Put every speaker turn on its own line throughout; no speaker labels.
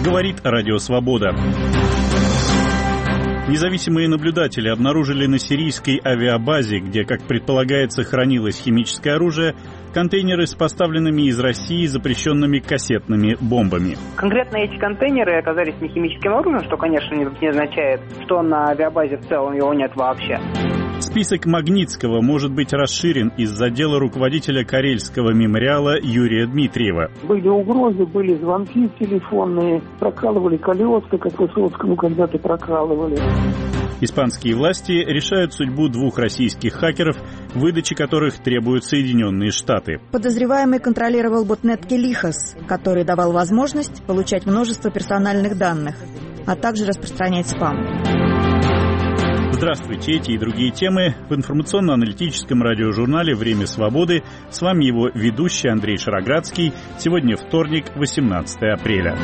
Говорит Радио Свобода. Независимые наблюдатели обнаружили на сирийской авиабазе, где, как предполагается, хранилось химическое оружие, контейнеры с поставленными из России запрещенными кассетными бомбами.
Конкретно эти контейнеры оказались не химическим оружием, что, конечно, не означает, что на авиабазе в целом его нет вообще.
Список Магнитского может быть расширен из-за дела руководителя Карельского мемориала Юрия Дмитриева.
Были угрозы, были звонки телефонные, прокалывали колеса, как Высоцкому когда-то прокалывали.
Испанские власти решают судьбу двух российских хакеров, выдачи которых требуют Соединенные Штаты.
Подозреваемый контролировал ботнет Келихос, который давал возможность получать множество персональных данных, а также распространять спам.
Здравствуйте, эти и другие темы в информационно-аналитическом радиожурнале «Время свободы». С вами его ведущий Андрей Шароградский. Сегодня вторник, 18 апреля.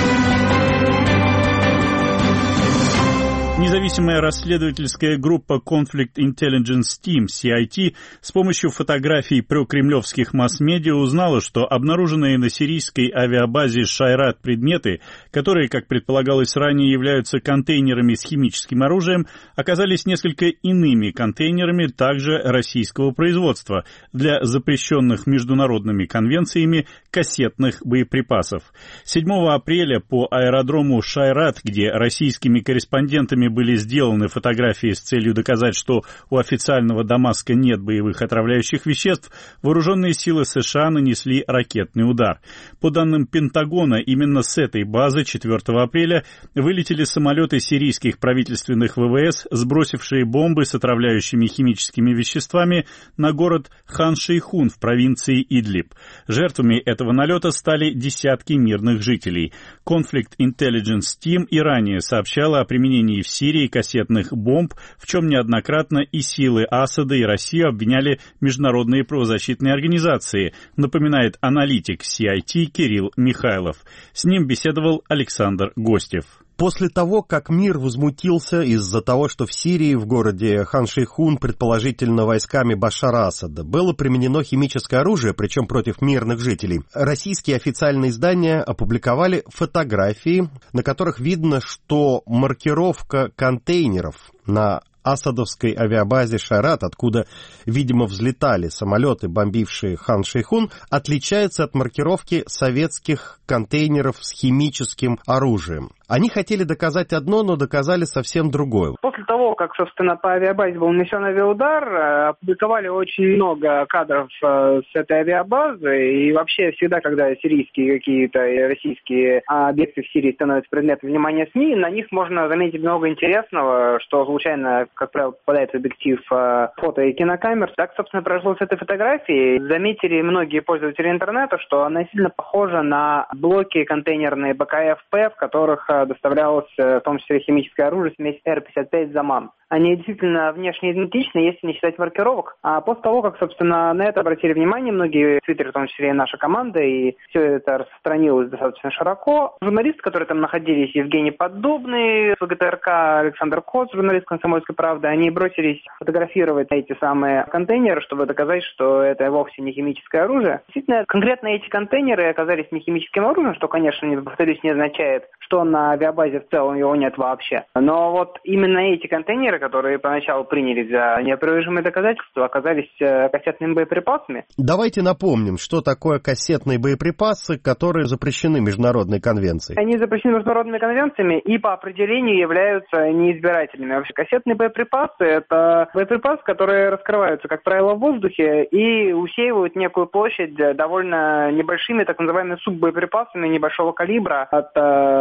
Независимая расследовательская группа Conflict Intelligence Team, CIT, с помощью фотографий прокремлевских масс-медиа узнала, что обнаруженные на сирийской авиабазе Шайрат предметы, которые, как предполагалось ранее, являются контейнерами с химическим оружием, оказались несколько иными контейнерами, также российского производства, для запрещенных международными конвенциями кассетных боеприпасов. 7 апреля по аэродрому Шайрат, где российскими корреспондентами были сделаны фотографии с целью доказать, что у официального Дамаска нет боевых отравляющих веществ, вооруженные силы США нанесли ракетный удар. По данным Пентагона, именно с этой базы 4 апреля вылетели самолеты сирийских правительственных ВВС, сбросившие бомбы с отравляющими химическими веществами на город Хан-Шейхун в провинции Идлиб. Жертвами этого налета стали десятки мирных жителей. Conflict Intelligence Team и ранее сообщала о применении в Сирии кассетных бомб, в чем неоднократно и силы Асада, и Россию обвиняли международные правозащитные организации, напоминает аналитик CIT Кирилл Михайлов. С ним беседовал Александр Гостев.
После того, как мир возмутился из-за того, что в Сирии, в городе Хан-Шейхун, предположительно войсками Башара Асада, было применено химическое оружие, причем против мирных жителей, российские официальные издания опубликовали фотографии, на которых видно, что маркировка контейнеров на асадовской авиабазе Шайрат, откуда, видимо, взлетали самолеты, бомбившие Хан-Шейхун, отличается от маркировки советских контейнеров с химическим оружием. Они хотели доказать одно, но доказали совсем другое.
После того, как, собственно, по авиабазе был нанесен авиаудар, опубликовали очень много кадров с этой авиабазы. И вообще всегда, когда сирийские какие-то и российские объекты в Сирии становятся предметом внимания СМИ, на них можно заметить много интересного, что случайно, как правило, попадает в объектив фото и кинокамер. Так, собственно, произошло с этой фотографией. Заметили многие пользователи интернета, что она сильно похожа на блоки контейнерные БКФП, в которых доставлялось в том числе химическое оружие, смесь Р-55 «Заман». Они действительно внешне идентичны, если не считать маркировок. А после того, как, собственно, на это обратили внимание многие в Твиттере, в том числе и наша команда, и все это распространилось достаточно широко, журналисты, которые там находились, Евгений Поддубный, ВГТРК, Александр Коц, журналист «Комсомольской правды», они бросились фотографировать эти самые контейнеры, чтобы доказать, что это вовсе не химическое оружие. Действительно, конкретно эти контейнеры оказались не химическим оружием, что, конечно, повторюсь, не означает, что на авиабазе в целом его нет вообще. Но вот именно эти контейнеры, которые поначалу принялись за неопровержимые доказательства, оказались кассетными боеприпасами.
Давайте напомним, что такое кассетные боеприпасы, которые запрещены международной конвенцией.
Они запрещены международными конвенциями и по определению являются неизбирательными. Вообще кассетные боеприпасы — это боеприпасы, которые раскрываются, как правило, в воздухе и усеивают некую площадь довольно небольшими, так называемыми суббоеприпасами небольшого калибра от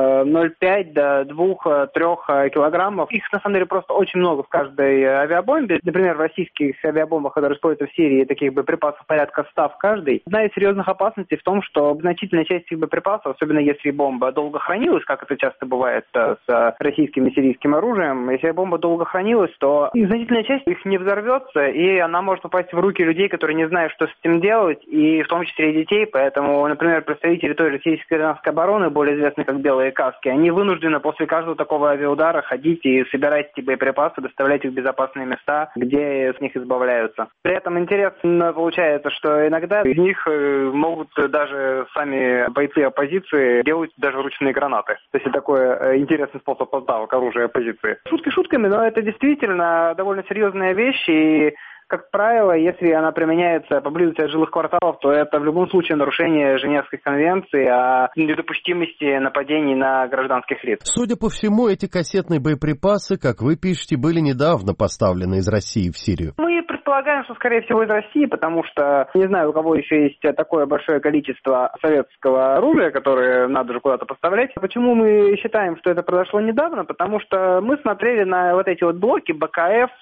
0,5 до 2-3 килограммов. Их, на самом деле, просто очень много в каждой авиабомбе. Например, в российских авиабомбах, которые используются в Сирии, таких боеприпасов порядка 100 в каждой. Одна из серьезных опасностей в том, что значительная часть этих боеприпасов, особенно если бомба долго хранилась, как это часто бывает с российским и сирийским оружием, если бомба долго хранилась, то значительная часть их не взорвется, и она может попасть в руки людей, которые не знают, что с этим делать, и в том числе и детей. Поэтому, например, представители той же сирийской гражданской обороны, более известные как белые каски, они вынуждены после каждого такого авиаудара ходить и собирать эти боеприпасы, доставлять их в безопасные места, где с них избавляются. При этом интересно получается, что иногда из них могут даже сами бойцы оппозиции делать даже ручные гранаты. То есть это такой интересный способ поставок оружия оппозиции. Шутки шутками, но это действительно довольно серьезная вещь, и как правило, если она применяется поблизости от жилых кварталов, то это в любом случае нарушение Женевской конвенции о недопустимости нападений на гражданских лиц.
Судя по всему, эти кассетные боеприпасы, как вы пишете, были недавно поставлены из России в Сирию.
Мы предполагаем, что, скорее всего, из России, потому что не знаю, у кого еще есть такое большое количество советского оружия, которое надо же куда-то поставлять. Почему мы считаем, что это произошло недавно? Потому что мы смотрели на вот эти вот блоки БКФ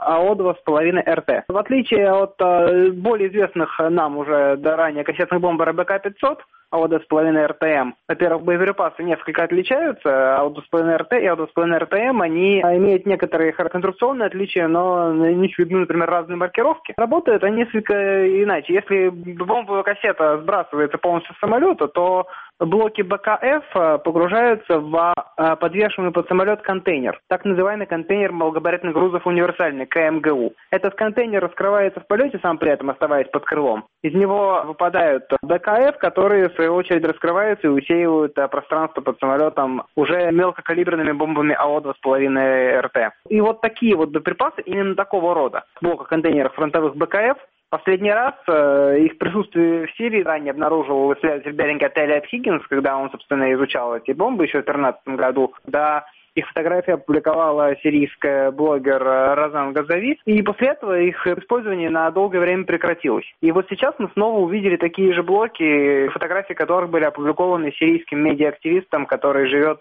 АО-2,5 РТ. В отличие от более известных нам уже ранее кассетных бомб РБК-500, АО-2,5 РТМ, во-первых, боеприпасы несколько отличаются. АО-2,5 РТ и АО-2,5 РТМ, они имеют некоторые конструкционные отличия, но на них видны, например, разные маркировки. Работают они несколько иначе. Если бомбовая кассета сбрасывается полностью с самолета, то блоки БКФ погружаются в подвешенный под самолет контейнер, так называемый контейнер малогабаритных грузов универсальный, КМГУ. Этот контейнер раскрывается в полете, сам при этом оставаясь под крылом. Из него выпадают БКФ, которые в свою очередь раскрываются и усеивают пространство под самолетом уже мелкокалиберными бомбами АО-2,5 РТ. И вот такие вот боеприпасы именно такого рода, в блоках контейнерах фронтовых БКФ, последний раз их присутствие в Сирии ранее обнаружил исследователь Беринга Телиат Хиггинс, когда он, собственно, изучал эти бомбы еще в 2013 году. Да, их фотографии опубликовала сирийская блогер Розан Газави, и после этого их использование на долгое время прекратилось. И вот сейчас мы снова увидели такие же блоки, фотографии которых были опубликованы сирийским медиа-активистом, который живет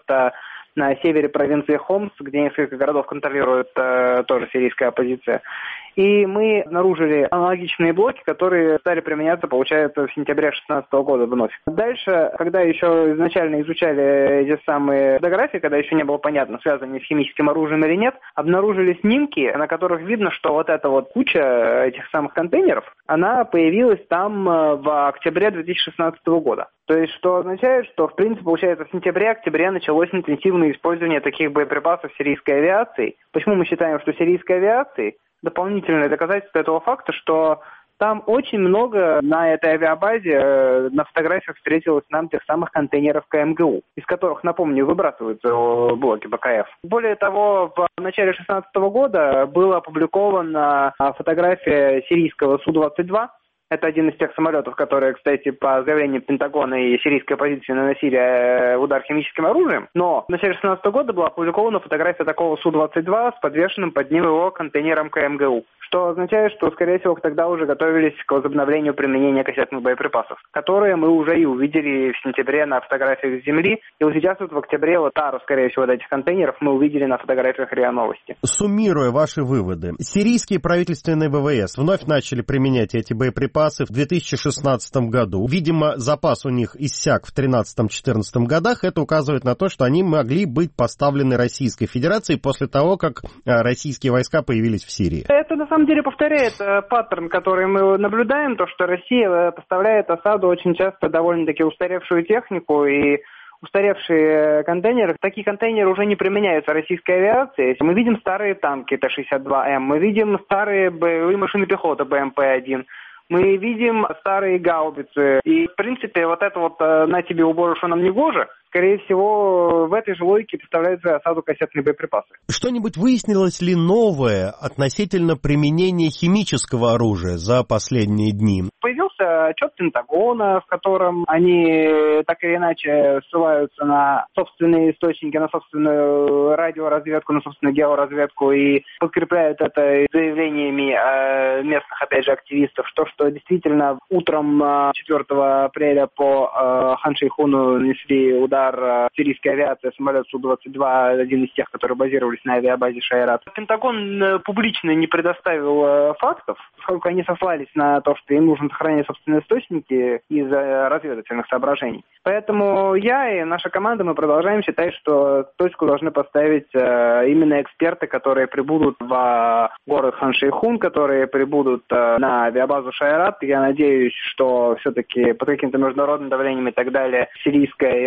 на севере провинции Хомс, где несколько городов контролирует тоже сирийская оппозиция. И мы обнаружили аналогичные блоки, которые стали применяться, получается, в сентябре 2016 года вновь. Дальше, когда еще изначально изучали эти самые фотографии, когда еще не было понятно, связаны они с химическим оружием или нет, обнаружили снимки, на которых видно, что вот эта вот куча этих самых контейнеров, она появилась там в октябре 2016 года. То есть, что означает, что, в принципе, получается, в сентябре-октябре началось интенсивное использование таких боеприпасов сирийской авиацией. Почему мы считаем, что сирийской авиацией? Дополнительное доказательство этого факта, что там очень много на этой авиабазе на фотографиях встретилось нам тех самых контейнеров КМГУ, из которых, напомню, выбрасываются блоки БКФ. Более того, в начале 2016 года была опубликована фотография сирийского Су-22. Это один из тех самолетов, которые, кстати, по заявлению Пентагона и сирийской оппозиции наносили удар химическим оружием. Но в начале 2016 года была опубликована фотография такого Су-22 с подвешенным под ним его контейнером КМГУ. Что означает, что, скорее всего, тогда уже готовились к возобновлению применения кассетных боеприпасов, которые мы уже и увидели в сентябре на фотографиях с Земли. И вот сейчас вот в октябре вот тару, скорее всего, этих контейнеров мы увидели на фотографиях РИА Новости.
Суммируя ваши выводы, сирийские правительственные ВВС вновь начали применять эти боеприпасы в 2016 году. Видимо, запас у них иссяк в 2013-2014 годах. Это указывает на то, что они могли быть поставлены Российской Федерацией после того, как российские войска появились в Сирии.
Это на самом деле повторяет паттерн, который мы наблюдаем, то, что Россия поставляет Асаду очень часто довольно-таки устаревшую технику и устаревшие контейнеры. Такие контейнеры уже не применяются российской авиацией. Мы видим старые танки Т-62М, мы видим старые боевые машины пехоты БМП-1. Мы видим старые гаубицы. И, в принципе, вот это вот «на тебе убор, что нам не гоже», скорее всего, в этой же логике представляются осаду кассетные боеприпасы.
Что-нибудь выяснилось ли новое относительно применения химического оружия за последние дни?
Появился отчет Пентагона, в котором они так или иначе ссылаются на собственные источники, на собственную радиоразведку, на собственную георазведку и подкрепляют это заявлениями местных, опять же, активистов, что действительно утром 4 апреля по Хан-Шейхуну нанесли удар сирийской авиации, самолет Су-22, один из тех, которые базировались на авиабазе Шайрат. Пентагон публично не предоставил фактов, поскольку они сослались на то, что им нужно сохранять собственные источники из-за разведывательных соображений. Поэтому я и наша команда, мы продолжаем считать, что точку должны поставить именно эксперты, которые прибудут в город Хан-Шейхун, которые прибудут на авиабазу Шайрат. Я надеюсь, что все-таки под каким-то международным давлением и так далее сирийская и российская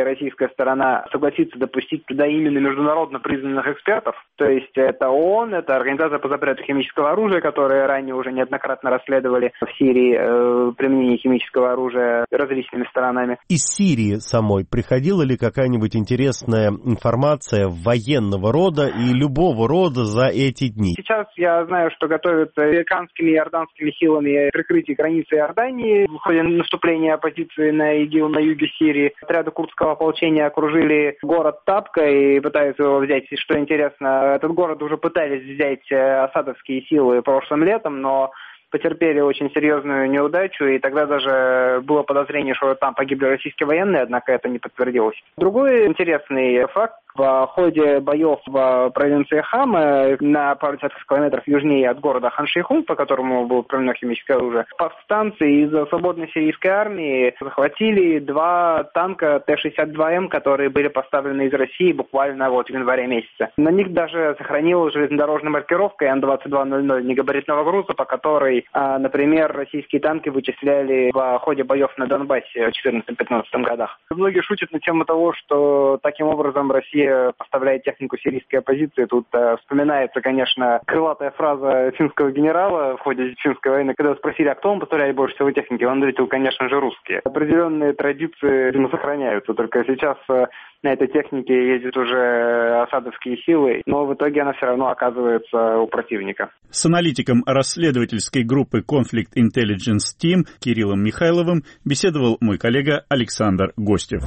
сирийская сторона согласится допустить туда именно международно признанных экспертов. То есть это ООН, это Организация по запрету химического оружия, которые ранее уже неоднократно расследовали в Сирии применение химического оружия различными сторонами.
Из Сирии самой приходила ли какая-нибудь интересная информация военного рода и любого рода за эти дни?
Сейчас я знаю, что готовятся американскими и иорданскими силами прикрытие границы Иордании в ходе наступления оппозиции на ИГИЛ на юге Сирии. Отряды курдского ополчения окружили город Табка и пытаются его взять. И что интересно, этот город уже пытались взять асадовские силы прошлым летом, но потерпели очень серьезную неудачу, и тогда даже было подозрение, что там погибли российские военные, однако это не подтвердилось. Другой интересный факт. В ходе боев в провинции Хама, на пару десятков километров южнее от города Хан-Шейхун, по которому было применено химическое оружие, повстанцы из свободной сирийской армии захватили 2 танка Т-62М, которые были поставлены из России буквально в январе месяце. На них даже сохранилась железнодорожная маркировка Н-2200 негабаритного груза, по которой, например, российские танки вычисляли в ходе боев на Донбассе в 2014-2015 годах. Многие шутят на тему того, что таким образом Россия поставляет технику сирийской оппозиции. Тут вспоминается, конечно, крылатая фраза финского генерала в ходе финской войны, когда спросили, а кто вам поставляет больше всего техники, он ответил, конечно же, русские. Определенные традиции сохраняются, только сейчас на этой технике ездят уже асадовские силы, но в итоге она все равно оказывается у противника.
С аналитиком расследовательской группы Conflict Intelligence Team Кириллом Михайловым беседовал мой коллега Александр Гостев.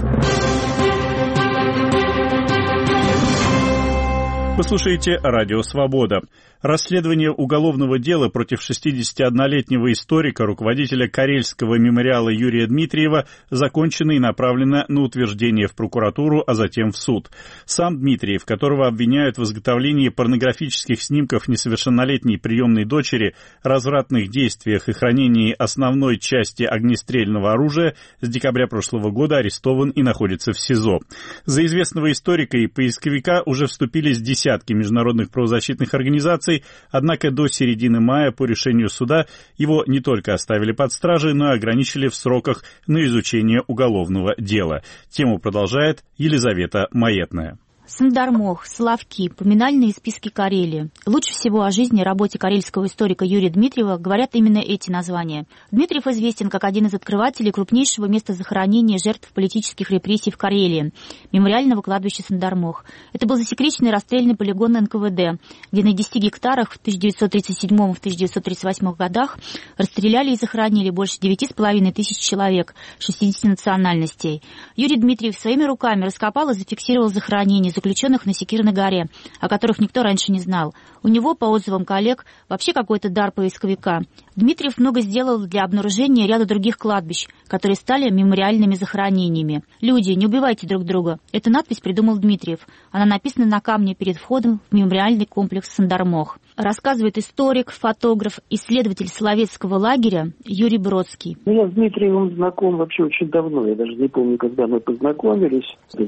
Вы слушаете «Радио Свобода». Расследование уголовного дела против 61-летнего историка, руководителя Карельского мемориала Юрия Дмитриева, закончено и направлено на утверждение в прокуратуру, а затем в суд. Сам Дмитриев, которого обвиняют в изготовлении порнографических снимков несовершеннолетней приемной дочери, развратных действиях и хранении основной части огнестрельного оружия, с декабря прошлого года арестован и находится в СИЗО. За известного историка и поисковика уже вступились десятки международных правозащитных организаций, однако до середины мая по решению суда его не только оставили под стражей, но и ограничили в сроках на изучение уголовного дела. Тему продолжает Елизавета Маетная.
Сандармох, Соловки, поминальные списки Карелии. Лучше всего о жизни и работе карельского историка Юрия Дмитриева говорят именно эти названия. Дмитриев известен как один из открывателей крупнейшего места захоронения жертв политических репрессий в Карелии – мемориального кладбища Сандармох. Это был засекреченный расстрельный полигон НКВД, где на 10 гектарах в 1937-1938 годах расстреляли и захоронили больше 9,5 тысяч человек 60 национальностей. Юрий Дмитриев своими руками раскопал и зафиксировал захоронение заключенных на Секирной горе, о которых никто раньше не знал. У него, по отзывам коллег, вообще какой-то дар поисковика. Дмитриев много сделал для обнаружения ряда других кладбищ, которые стали мемориальными захоронениями. «Люди, не убивайте друг друга». Эту надпись придумал Дмитриев. Она написана на камне перед входом в мемориальный комплекс Сандармох. Рассказывает историк, фотограф, исследователь Соловецкого лагеря Юрий Бродский.
Я с Дмитриевым знаком вообще очень давно. Я даже не помню, когда мы познакомились.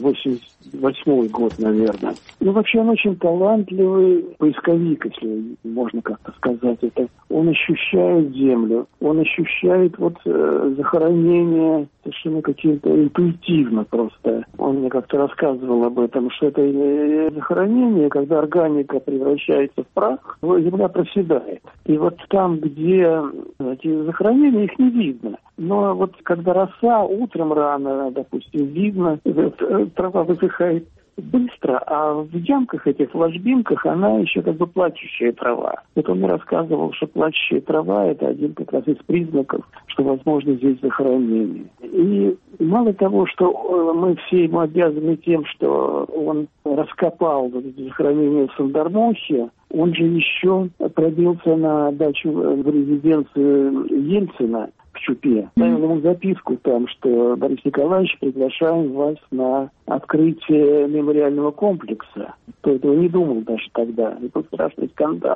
88-й год, наверное. Вообще он очень талантливый поисковик, если можно как-то сказать это. Он ощущает землю, он ощущает захоронение совершенно каким-то интуитивно просто. Он мне как-то рассказывал об этом, что это захоронение, когда органика превращается в прах, земля проседает. И там, где эти захоронения, их не видно. Но когда роса утром рано, допустим, видно, трава высыхает быстро, а в ямках этих, в ложбинках, она еще плачущая трава. Он мне рассказывал, что плачущая трава – это один как раз из признаков, что возможно здесь захоронение. И мало того, что мы все ему обязаны тем, что он раскопал захоронение в Сандармохе, он же еще пробился на дачу в резиденцию Ельцина в Чупе. Ставил ему записку там, что Борис Николаевич, приглашаем вас на открытие мемориального комплекса. Кто этого не думал даже тогда. Это был страшный скандал.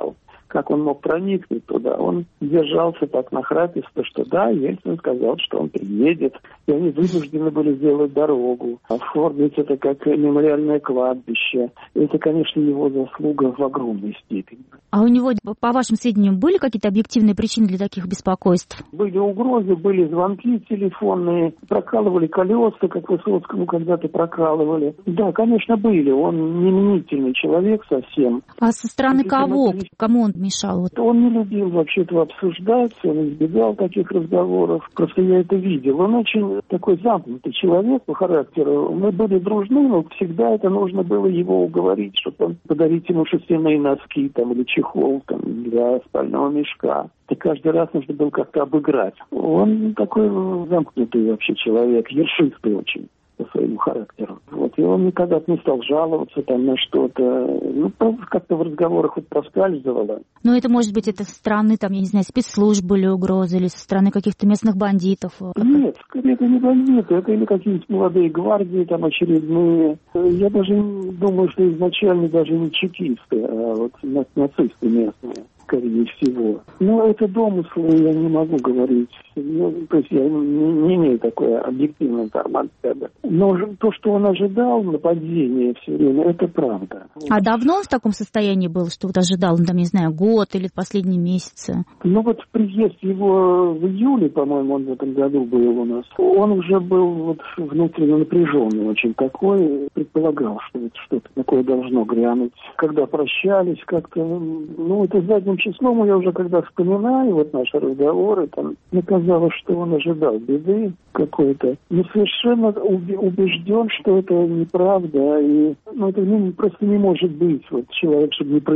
как он мог проникнуть туда. Он держался так нахраписто, что да, Ельцин сказал, что он приедет, и они вынуждены были сделать дорогу, оформить это как мемориальное кладбище. Это, конечно, его заслуга в огромной степени.
А у него, по вашим сведениям, были какие-то объективные причины для таких беспокойств?
Были угрозы, были звонки телефонные, прокалывали колеса, как Высоцкому когда-то прокалывали. Да, конечно, были. Он не мнительный человек совсем.
А со стороны кого? Кому он мешал?
Он не любил вообще этого обсуждать, он избегал таких разговоров. Просто я это видел. Он очень такой замкнутый человек по характеру. Мы были дружны, но всегда это нужно было его уговорить, чтобы подарить ему шерстяные носки там, или чехол там, для спального мешка. И каждый раз нужно было как-то обыграть. Он такой замкнутый вообще человек, ершистый очень по своему характеру. Вот. И он никогда не стал жаловаться там на что-то. Ну, просто как-то в разговорах вот проскальзывало.
Ну, это может быть это со стороны, там, я не знаю, спецслужб были угрозы, или со стороны каких-то местных бандитов?
Нет, скорее это не бандиты, это или какие-нибудь молодые гвардии там очередные. Я даже думаю, что изначально даже не чекисты, а вот нацисты местные. Скорее всего. Но это домыслы, я не могу говорить. То есть я не имею такой объективной информации. Но то, что он ожидал нападения все время, это правда.
А давно он в таком состоянии был, что вот ожидал, там, не знаю, год или последние месяцы?
Ну вот приезд его в июле, по-моему, он в этом году был у нас. Он уже был вот внутренне напряженный очень такой. Предполагал, что вот что-то такое должно грянуть. Когда прощались как-то, ну это задним числом я уже когда вспоминаю вот наши разговоры, там, мне казалось, что он ожидал беды какой-то. Но совершенно убежден, что это неправда. И, ну, это просто не может быть. Вот человек, чтобы не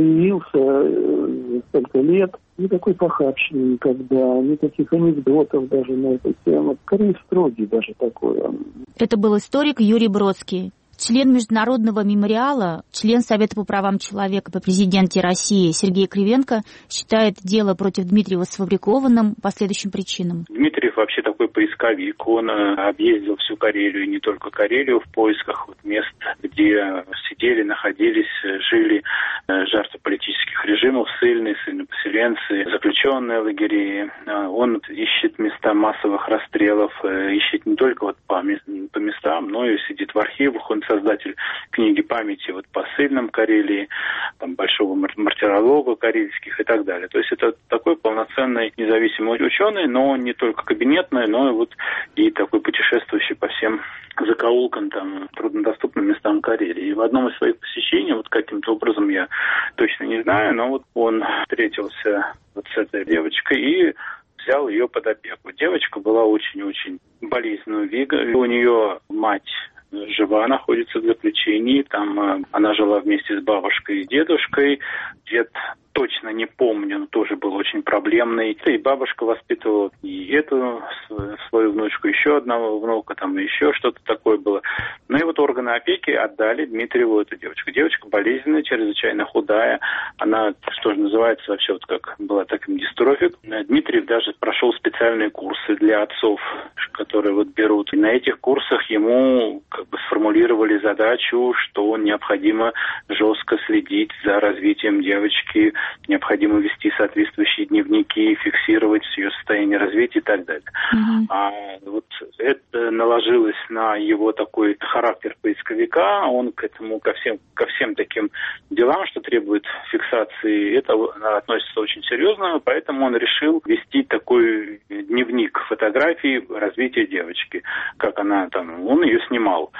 проявился столько лет, никакой похабщины никогда, никаких анекдотов даже на эту тему. Скорее строгий даже такой.
Это был историк Юрий Бродский. Член Международного мемориала, член Совета по правам человека при президенте России Сергей Кривенко считает дело против Дмитриева сфабрикованным по следующим причинам.
Дмитриев вообще такой поисковик. Он объездил всю Карелию, не только Карелию, в поисках вот мест, где сидели, находились, жили жертвы политических режимов, ссыльные поселенцы, заключенные лагеря. Он ищет места массовых расстрелов, ищет не только вот по местам, но и сидит в архивах. Он создатель книги памяти вот по ссыльным Карелии, там, большого мартиролога карельских и так далее. То есть это такой полноценный независимый ученый, но не только кабинетный, но и вот и такой путешествующий по всем закоулкам, там, труднодоступным местам Карелии. И в одном из своих посещений, вот каким-то образом, я точно не знаю, но вот он встретился вот с этой девочкой и взял ее под опеку. Девочка была очень-очень болезненного вида. У нее мать жива, находится в заключении. Там она жила вместе с бабушкой и дедушкой. Дед точно не помню, но тоже был очень проблемный. И бабушка воспитывала и эту свою внучку, еще одного внука, там еще что-то такое было. Ну и вот органы опеки отдали Дмитриеву эту девочку. Девочка болезненная, чрезвычайно худая. Она, что же называется, вообще вот как была таким дистрофик. Дмитриев даже прошел специальные курсы для отцов, которые вот берут. И на этих курсах ему как бы сформулировали задачу, что необходимо жестко следить за развитием девочки, необходимо вести соответствующие дневники, фиксировать ее состояние развития и так далее. А вот это наложилось на его такой характер поисковика. Он к этому, ко всем таким делам, что требует фиксации, это относится очень серьезно, поэтому он решил вести такой дневник фотографий развития девочки. Как она там, он ее снимал.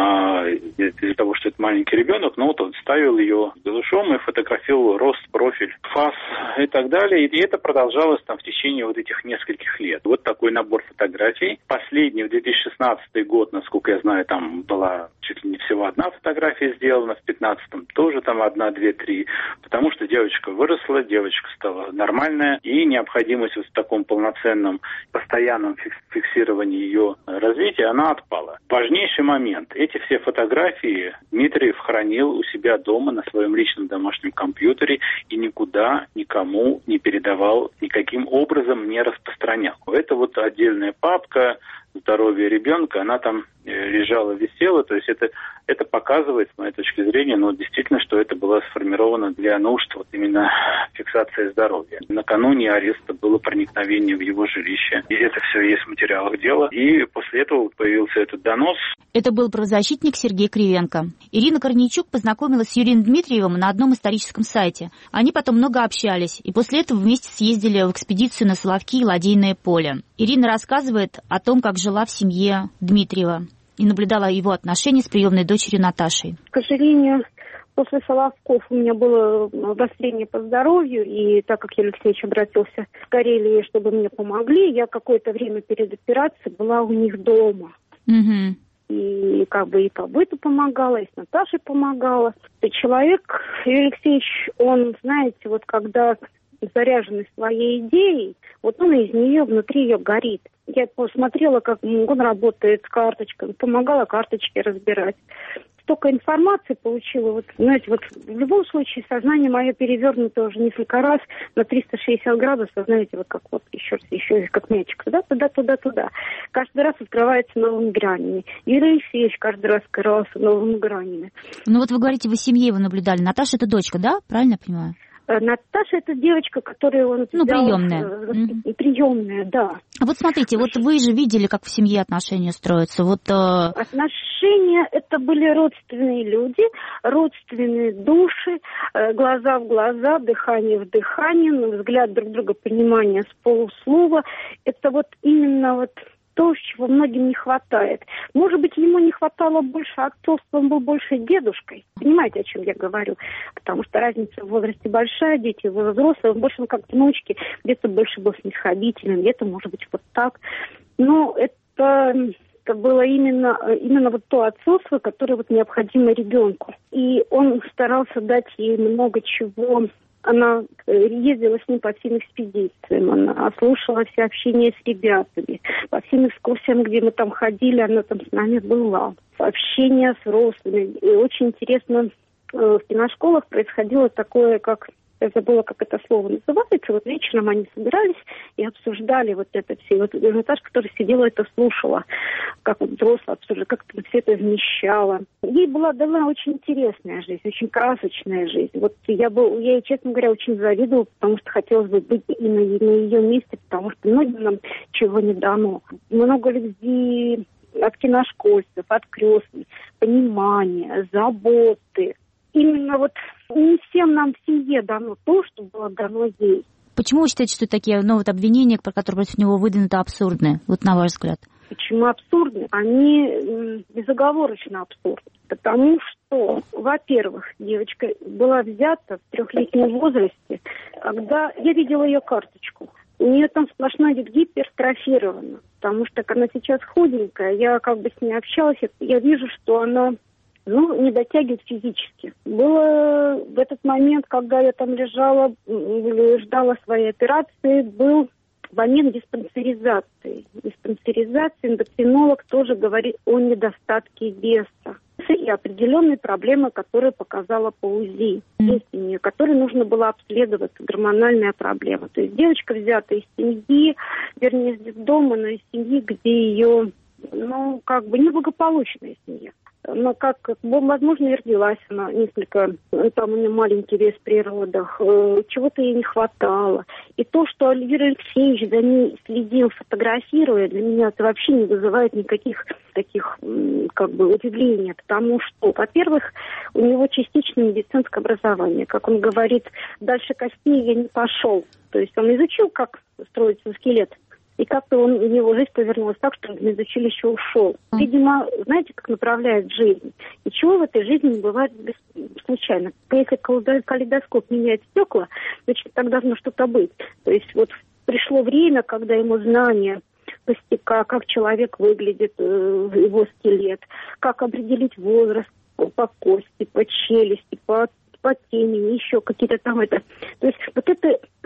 Из-за того, что это маленький ребенок, но вот он ставил ее голышом и фотографировал рост, профиль, фас и так далее. И это продолжалось там в течение вот этих нескольких лет. Вот такой набор фотографий. Последний, в 2016 год, насколько я знаю, там была чуть ли не всего одна фотография сделана, в 2015-м тоже там 1, 2, 3, потому что девочка выросла, девочка стала нормальная, и необходимость вот в таком полноценном, постоянном фиксировании ее развития, она отпала. Важнейший момент. Эти все фотографии Дмитриев хранил у себя дома на своем личном домашнем компьютере и никуда никому не передавал, никаким образом не распространял. Это вот отдельная папка, здоровья ребенка, она там лежала, висела. То есть это показывает, с моей точки зрения, действительно, что это было сформировано для нужд именно фиксации здоровья. Накануне ареста было проникновение в его жилище. И это все есть в материалах дела. И после этого появился этот донос.
Это был правозащитник Сергей Кривенко. Ирина Корнейчук познакомилась с Юрием Дмитриевым на одном историческом сайте. Они потом много общались, и после этого вместе съездили в экспедицию на Соловки и Ладейное поле. Ирина рассказывает о том, как жила в семье Дмитриева и наблюдала его отношения с приемной дочерью Наташей.
К сожалению, после Соловков у меня было обострение по здоровью, и так как Юрий Алексеевич обратился в Карелию, чтобы мне помогли, я какое-то время перед операцией была у них дома.
Угу.
И и по быту помогала, и с Наташей помогала. И человек, Юрий Алексеевич, он, знаете, когда заряженный своей идеей, он из нее, внутри ее горит. Я посмотрела, как он работает с карточками, помогала карточки разбирать. Столько информации получила. В любом случае сознание мое перевернуто уже несколько раз на 360 градусов, знаете, еще как мячик. Туда. Каждый раз открывается новыми гранями. Юрий Алексеевич каждый раз открывался новыми гранями.
Вы говорите, вы в семье его наблюдали. Наташа — это дочка, да? Правильно я понимаю?
Наташа — это девочка, которую он взял...
приемная.
Приемная, да.
А смотрите, вы же видели, как в семье отношения строятся.
Отношения — это были родственные люди, родственные души, глаза в глаза, дыхание в дыхание, взгляд друг друга, понимание с полуслова. Это именно то, чего многим не хватает. Может быть, ему не хватало больше отцовства, он был больше дедушкой. Понимаете, о чем я говорю? Потому что разница в возрасте большая, дети взрослые, он больше как внучки, где-то больше был снисходительным, где-то, может быть, так. Но это было именно то отцовство, которое необходимо ребенку. И он старался дать ей много чего. Она ездила с ним по всем экспедициям, она слушала все общения с ребятами. По всем экскурсиям, где мы там ходили, она там с нами была. Общение с взрослыми. И очень интересно, в киношколах происходило такое, я забыла, как это слово называется. Вечером они собирались и обсуждали это все. Наташа, которая сидела, это слушала, как взрослые обсуждали, как все это вмещала. Ей была дана очень интересная жизнь, очень красочная жизнь. Я ей, честно говоря, очень завидовала, потому что хотелось бы быть и на ее месте, потому что многим нам чего не дано. Много любви от киношкольцев, от крестных, понимания, заботы. Именно не всем нам в семье дано то, что было дано ей.
Почему вы считаете, что такие обвинения, которые против него выдвинуты, абсурдны, на ваш взгляд?
Почему абсурдны? Они безоговорочно абсурдны. Потому что, во-первых, девочка была взята в 3-летнем возрасте, когда я видела ее карточку. У нее там сплошной гипертрофировано, потому что она сейчас худенькая, я с ней общалась, я вижу, что она не дотягивает физически. Было в этот момент, когда я там лежала или ждала своей операции, был момент диспансеризации. Эндокринолог тоже говорит о недостатке веса. И определенные проблемы, которые показала по УЗИ. Есть у нее, которые нужно было обследовать, гормональная проблема. То есть девочка взята из семьи, вернее, из детдома, но из семьи, где ее, неблагополучная семья. Но возможно, и родилась она несколько, там у нее маленький вес при родах, чего-то ей не хватало. И то, что Юрий Алексеевич за ней следил, фотографируя, для меня это вообще не вызывает никаких таких, удивлений, потому что, во-первых, у него частично медицинское образование. Как он говорит, дальше костей я не пошел. То есть он изучил, как строится скелет. И как-то у него жизнь повернулась так, что он из училища ушел. Видимо, знаете, как направляет жизнь. Ничего в этой жизни не бывает случайно. Если калейдоскоп меняет стекла, значит, так должно что-то быть. То есть пришло время, когда ему знания костяка, как человек выглядит, его скелет, как определить возраст по кости, по челюсти, по темени, еще какие-то там это. То есть это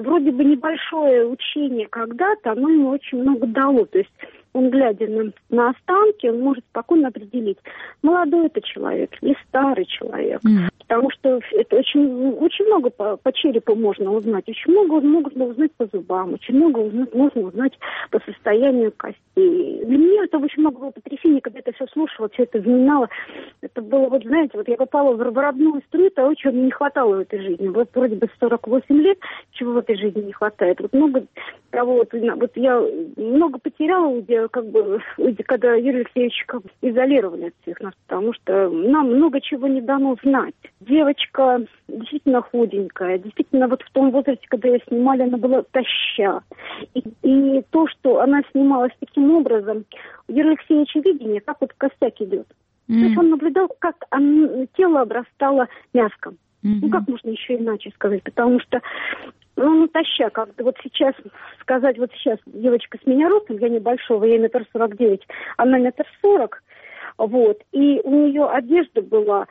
вроде бы небольшое учение когда-то, оно ему очень много дало. То есть он, глядя на останки, он может спокойно определить, молодой это человек или старый человек. Потому что это очень много по черепу можно узнать, очень много можно узнать по зубам, очень много можно узнать по состоянию костей. Для меня это очень много было потрясений, когда это все слушала, все это вспоминала. Это было, вот знаете, вот я попала в родную струю, того, чего мне не хватало в этой жизни. Вот вроде бы 48 лет, чего в этой жизни не хватает. Вот много того, вот я много потеряла, когда Юрий Алексеевич изолировали от всех нас, потому что нам много чего не дано знать. Девочка действительно худенькая, действительно вот в том возрасте, когда ее снимали, она была таща. И то, что она снималась таким образом, у Юрия Алексеевича видение, как вот костяк идет. То есть он наблюдал, как тело обрастало мяском. Ну, как можно еще иначе сказать? Потому что, натощак, как вот сейчас сказать, вот сейчас девочка с меня ростом, я небольшого, я 1,49 м, она 1,40 м, вот, и у нее одежда была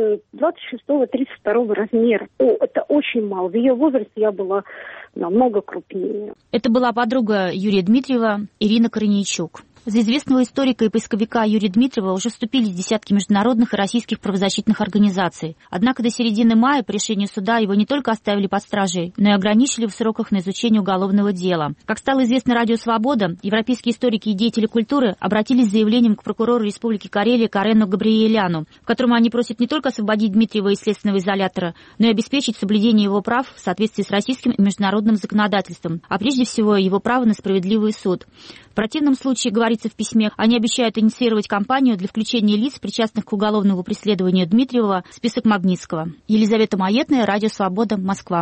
26-32 размера. Это очень мало. В ее возрасте я была намного крупнее.
Это была подруга Юрия Дмитриева Ирина Коренейчук. За известного историка и поисковика Юрия Дмитриева уже вступились десятки международных и российских правозащитных организаций. Однако до середины мая по решению суда его не только оставили под стражей, но и ограничили в сроках на изучение уголовного дела. Как стало известно Радио Свобода, европейские историки и деятели культуры обратились с заявлением к прокурору Республики Карелия Карену Габриеляну, в котором они просят не только освободить Дмитриева из следственного изолятора, но и обеспечить соблюдение его прав в соответствии с российским и международным законодательством, а прежде всего его право на справедливый суд. В противном случае, говорится в письме, они обещают инициировать кампанию для включения лиц, причастных к уголовному преследованию Дмитриева, в список Магнитского. Елизавета Маетная, Радио Свобода, Москва.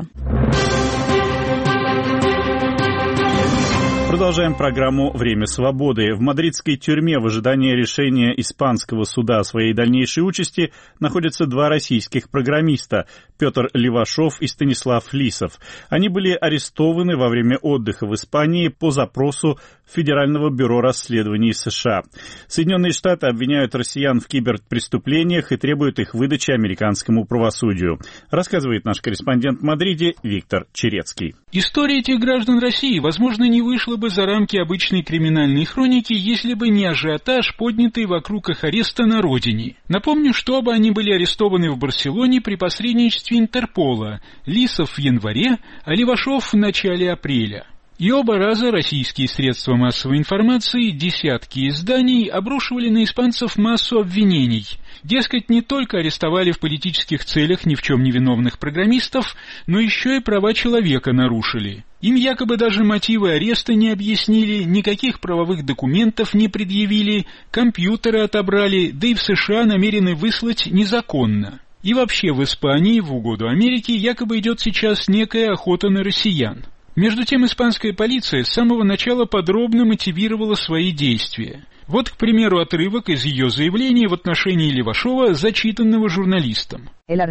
Продолжаем программу «Время свободы». В мадридской тюрьме в ожидании решения испанского суда о своей дальнейшей участи находятся два российских программиста – Петр Левашов и Станислав Лисов. Они были арестованы во время отдыха в Испании по запросу Федерального бюро расследований США. Соединенные Штаты обвиняют россиян в киберпреступлениях и требуют их выдачи американскому правосудию. Рассказывает наш корреспондент в Мадриде Виктор Черецкий.
История этих граждан России, возможно, не вышла бы за рамки обычной криминальной хроники, если бы не ажиотаж, поднятый вокруг их ареста на родине. Напомню, что оба они были арестованы в Барселоне при посредничестве Интерпола, Лисов в январе, а Левашов в начале апреля. И оба раза российские средства массовой информации, десятки изданий обрушивали на испанцев массу обвинений. Дескать, не только арестовали в политических целях ни в чем не виновных программистов, но еще и права человека нарушили. Им якобы даже мотивы ареста не объяснили, никаких правовых документов не предъявили, компьютеры отобрали, да и в США намерены выслать незаконно. И вообще в Испании в угоду Америке якобы идет сейчас некая охота на россиян. Между тем, испанская полиция с самого начала подробно мотивировала свои действия. Вот, к примеру, отрывок из ее заявления в отношении Левашова, зачитанного журналистом.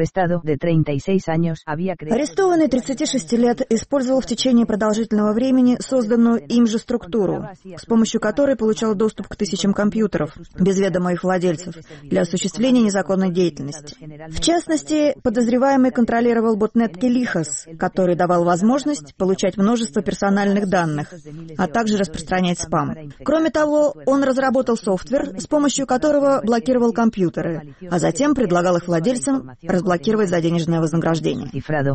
Арестованный 36 лет использовал в течение продолжительного времени созданную им же структуру, с помощью которой получал доступ к тысячам компьютеров, без ведома их владельцев, для осуществления незаконной деятельности. В частности, подозреваемый контролировал ботнет Келихос, который давал возможность получать множество персональных данных, а также распространять спам. Кроме того, он разработал софтвер, с помощью которого блокировал компьютеры, а затем предлагал их владельцам разблокировать за денежное вознаграждение.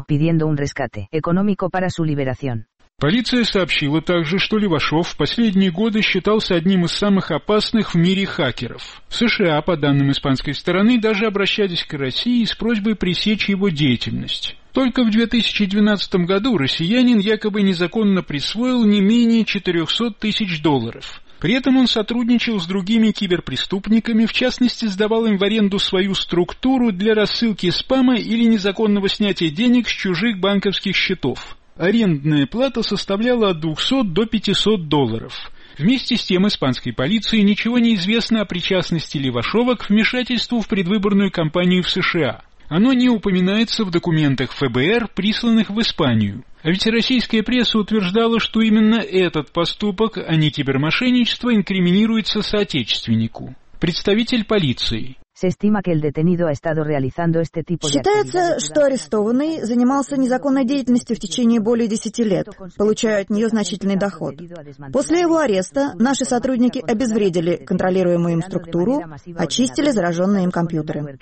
Полиция сообщила также, что Левашов в последние годы считался одним из самых опасных в мире хакеров. В США, по данным испанской стороны, даже обращались к России с просьбой пресечь его деятельность. Только в 2012 году россиянин якобы незаконно присвоил не менее $400 тысяч. При этом он сотрудничал с другими киберпреступниками, в частности, сдавал им в аренду свою структуру для рассылки спама или незаконного снятия денег с чужих банковских счетов. Арендная плата составляла от $200 до $500. Вместе с тем испанской полиции ничего не известно о причастности Левашова к вмешательству в предвыборную кампанию в США. Оно не упоминается в документах ФБР, присланных в Испанию. А ведь российская пресса утверждала, что именно этот поступок, а не кибермошенничество, инкриминируется соотечественнику. Представитель полиции.
Считается, что арестованный занимался незаконной деятельностью в течение более 10 лет, получая от нее значительный доход. После его ареста наши сотрудники обезвредили контролируемую им структуру, очистили зараженные им компьютеры.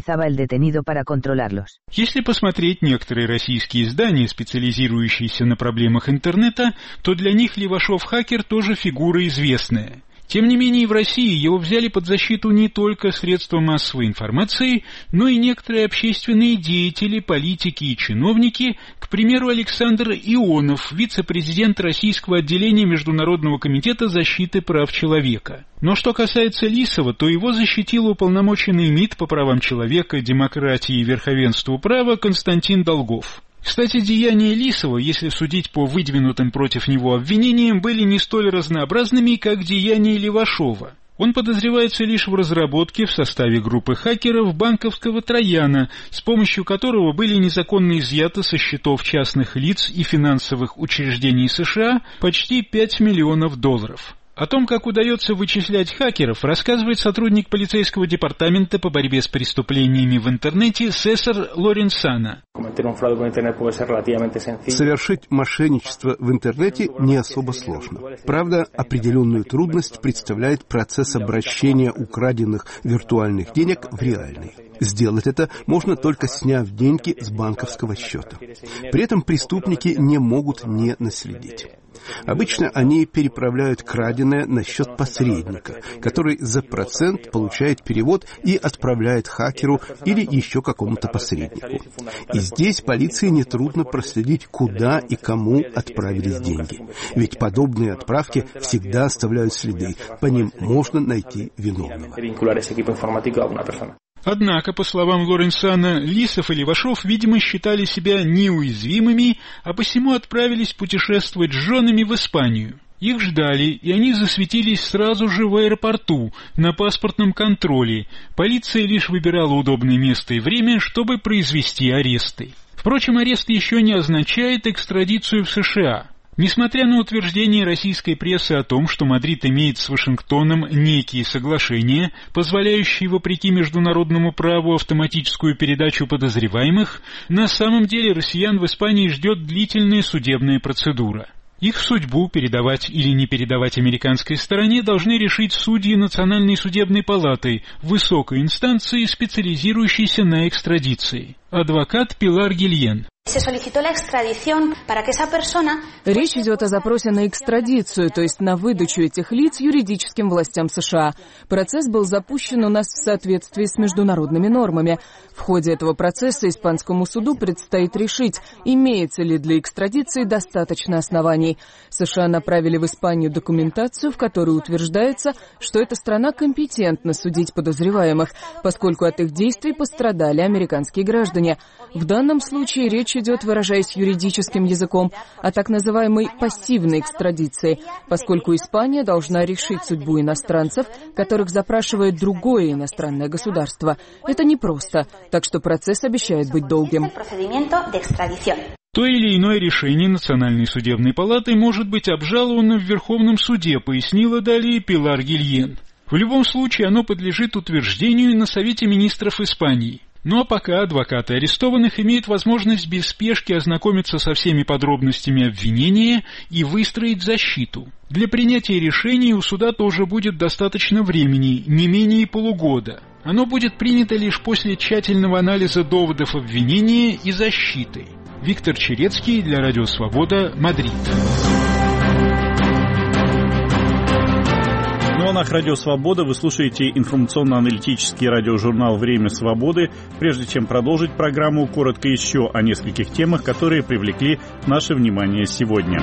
Если посмотреть некоторые российские издания, специализирующиеся на проблемах интернета, то для них Левашов-хакер тоже фигура известная. Тем не менее, в России его взяли под защиту не только средства массовой информации, но и некоторые общественные деятели, политики и чиновники, к примеру, Александр Ионов, вице-президент российского отделения Международного комитета защиты прав человека. Но что касается Лисова, то его защитил уполномоченный МИД по правам человека, демократии и верховенству права Константин Долгов. Кстати, деяния Лисова, если судить по выдвинутым против него обвинениям, были не столь разнообразными, как деяния Левашова. Он подозревается лишь в разработке в составе группы хакеров банковского трояна, с помощью которого были незаконно изъяты со счетов частных лиц и финансовых учреждений США почти $5 миллионов. О том, как удается вычислять хакеров, рассказывает сотрудник полицейского департамента по борьбе с преступлениями в интернете Сесар Лоренсано.
Совершить мошенничество в интернете не особо сложно. Правда, определенную трудность представляет процесс обращения украденных виртуальных денег в реальные. Сделать это можно только сняв деньги с банковского счета. При этом преступники не могут не наследить. Обычно они переправляют краденое на счет посредника, который за процент получает перевод и отправляет хакеру или еще какому-то посреднику. И здесь полиции нетрудно проследить, куда и кому отправились деньги. Ведь подобные отправки всегда оставляют следы, по ним можно найти виновного.
Однако, по словам Лоренсано, Лисов и Левашов, видимо, считали себя неуязвимыми, а посему отправились путешествовать с женами в Испанию. Их ждали, и они засветились сразу же в аэропорту, на паспортном контроле. Полиция лишь выбирала удобное место и время, чтобы произвести аресты. Впрочем, арест еще не означает экстрадицию в США. Несмотря на утверждение российской прессы о том, что Мадрид имеет с Вашингтоном некие соглашения, позволяющие вопреки международному праву автоматическую передачу подозреваемых, на самом деле россиян в Испании ждет длительная судебная процедура. Их судьбу, передавать или не передавать американской стороне, должны решить судьи Национальной судебной палаты, высокой инстанции, специализирующейся на экстрадиции. Адвокат Пилар Гильен.
Речь идет о запросе на экстрадицию, то есть на выдачу этих лиц юридическим властям США. Процесс был запущен у нас в соответствии с международными нормами. В ходе этого процесса испанскому суду предстоит решить, имеется ли для экстрадиции достаточно оснований. США направили в Испанию документацию, в которой утверждается, что эта страна компетентна судить подозреваемых, поскольку от их действий пострадали американские граждане. В данном случае речь идет, выражаясь юридическим языком, о так называемой пассивной экстрадиции, поскольку Испания должна решить судьбу иностранцев, которых запрашивает другое иностранное государство. Это непросто, так что процесс обещает быть долгим.
То или иное решение Национальной судебной палаты может быть обжаловано в Верховном суде, пояснила далее Пилар Гильен. В любом случае оно подлежит утверждению на Совете министров Испании. Ну а пока адвокаты арестованных имеют возможность без спешки ознакомиться со всеми подробностями обвинения и выстроить защиту. Для принятия решений у суда тоже будет достаточно времени, не менее полугода. Оно будет принято лишь после тщательного анализа доводов обвинения и защиты. Виктор Черецкий для Радио Свобода, Мадрид.
На волнах Радио Свобода вы слушаете информационно-аналитический радиожурнал «Время свободы». Прежде чем продолжить программу, коротко еще о нескольких темах, которые привлекли наше внимание сегодня.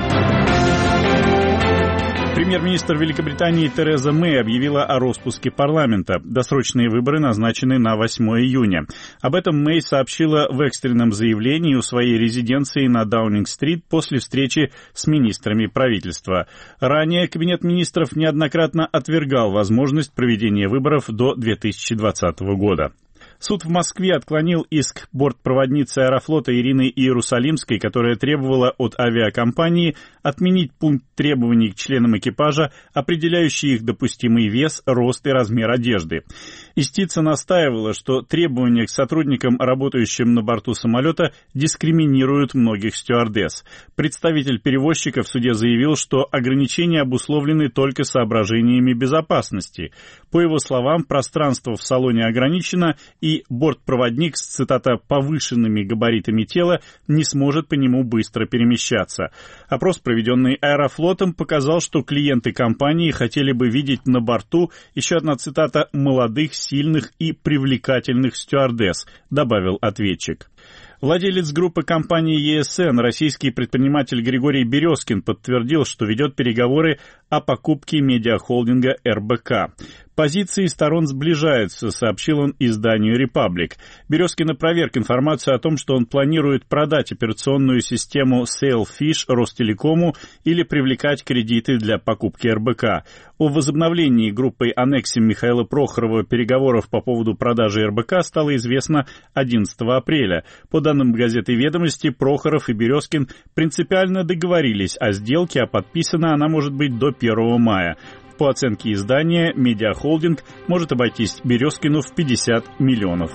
Премьер-министр Великобритании Тереза Мэй объявила о распуске парламента. Досрочные выборы назначены на 8 июня. Об этом Мэй сообщила в экстренном заявлении у своей резиденции на Даунинг-стрит после встречи с министрами правительства. Ранее Кабинет министров неоднократно отвергал возможность проведения выборов до 2020 года. Суд в Москве отклонил иск бортпроводницы Аэрофлота Ирины Иерусалимской, которая требовала от авиакомпании отменить пункт требований к членам экипажа, определяющий их допустимый вес, рост и размер одежды. Истица настаивала, что требования к сотрудникам, работающим на борту самолета, дискриминируют многих стюардесс. Представитель перевозчика в суде заявил, что ограничения обусловлены только соображениями безопасности. По его словам, пространство в салоне ограничено, и бортпроводник с, цитата, «повышенными габаритами тела» не сможет по нему быстро перемещаться. Опрос, проведенный Аэрофлотом, показал, что клиенты компании хотели бы видеть на борту, еще одна цитата, «молодых, сильных и привлекательных стюардесс», добавил ответчик. Владелец группы компании ЕСН, российский предприниматель Григорий Березкин, подтвердил, что ведет переговоры о покупке медиахолдинга РБК. Позиции сторон сближаются, сообщил он изданию «Репаблик». Березкин опроверг информацию о том, что он планирует продать операционную систему Sailfish Ростелекому или привлекать кредиты для покупки РБК. О возобновлении группой Аннексим Михаила Прохорова переговоров по поводу продажи РБК стало известно 11 апреля. По данным газеты «Ведомости», Прохоров и Березкин принципиально договорились о сделке, а подписана она может быть до 1 мая. По оценке издания, медиахолдинг может обойтись Березкину в $50 миллионов.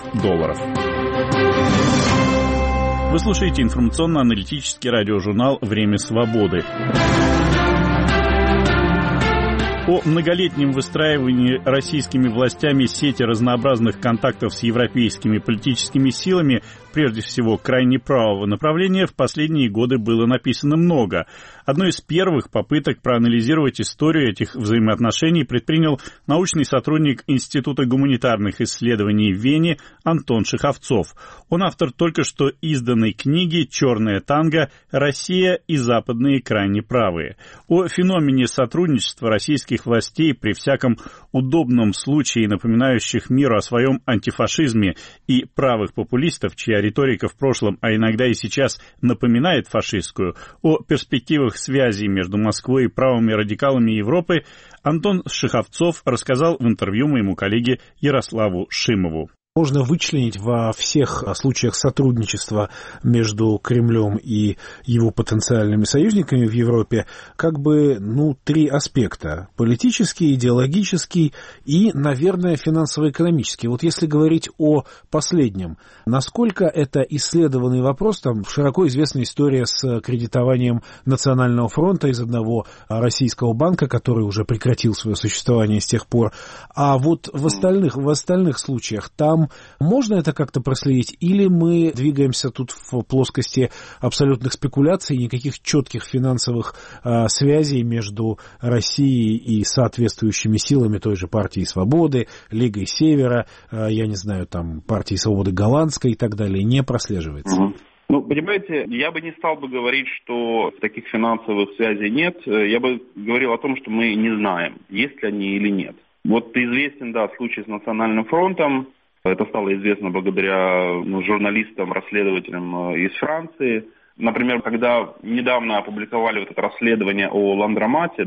Вы слушаете информационно-аналитический радиожурнал «Время свободы». О многолетнем выстраивании российскими властями сети разнообразных контактов с европейскими политическими силами, прежде всего крайне правого направления, в последние годы было написано много. Одной из первых попыток проанализировать историю этих взаимоотношений предпринял научный сотрудник Института гуманитарных исследований в Вене Антон Шеховцов. Он автор только что изданной книги «Черное танго. Россия и западные крайне правые». О феномене сотрудничества российских властей при всяком удобном случае, напоминающих миру о своем антифашизме, и правых популистов, чья риторика в прошлом, а иногда и сейчас напоминает фашистскую, о перспективах связей между Москвой и правыми радикалами Европы, Антон Шеховцов рассказал в интервью моему коллеге Ярославу Шимову.
Можно вычленить во всех случаях сотрудничества между Кремлем и его потенциальными союзниками в Европе как бы, три аспекта. Политический, идеологический и, наверное, финансово-экономический. Вот если говорить о последнем, насколько это исследованный вопрос, там широко известна история с кредитованием Национального фронта из одного российского банка, который уже прекратил свое существование с тех пор. А вот в остальных случаях там можно это как-то проследить, или мы двигаемся тут в плоскости абсолютных спекуляций, никаких четких финансовых связей между Россией и соответствующими силами той же партии Свободы, Лигой Севера, партии Свободы Голландской и так далее, не прослеживается?
Понимаете, я бы не стал бы говорить, что таких финансовых связей нет. Я бы говорил о том, что мы не знаем, есть ли они или нет. Вот известен, случай с Национальным фронтом. Это стало известно благодаря журналистам, расследователям из Франции. Например, когда недавно опубликовали это расследование о Ландромате,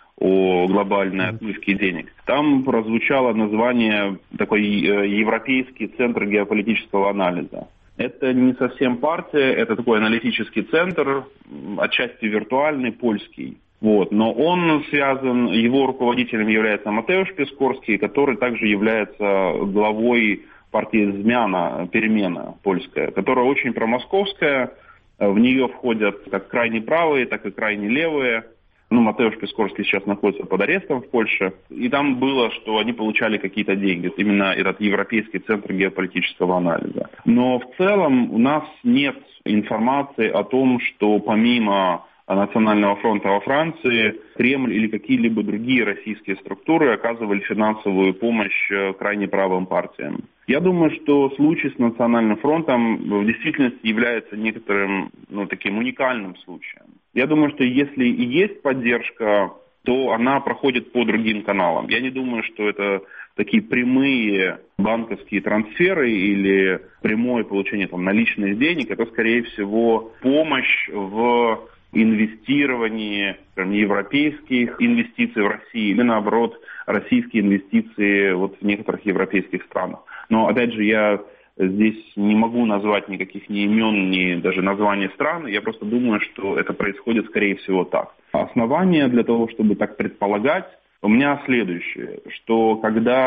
о глобальной отмывке денег, там прозвучало название такой Европейский центр геополитического анализа. Это не совсем партия, это такой аналитический центр, отчасти виртуальный, польский. Но он связан, его руководителем является Матеуш Пискорский, который также является главой партии «Змяна», «Перемена» польская, которая очень промосковская, в нее входят как крайне правые, так и крайне левые. Матеуш Пискорский сейчас находится под арестом в Польше, и там было, что они получали какие-то деньги, именно этот Европейский центр геополитического анализа. Но в целом у нас нет информации о том, что помимо Национального фронта во Франции, Кремль или какие-либо другие российские структуры оказывали финансовую помощь крайне правым партиям. Я думаю, что случай с Национальным фронтом в действительности является некоторым, таким уникальным случаем. Я думаю, что если и есть поддержка, то она проходит по другим каналам. Я не думаю, что это такие прямые банковские трансферы или прямое получение наличных денег. Это, скорее всего, помощь в инвестировании европейских инвестиций в Россию или, наоборот, российские инвестиции в некоторых европейских странах. Но, опять же, я здесь не могу назвать никаких ни имен, ни даже названий стран. Я просто думаю, что это происходит, скорее всего, так. Основания для того, чтобы так предполагать, у меня следующее, что когда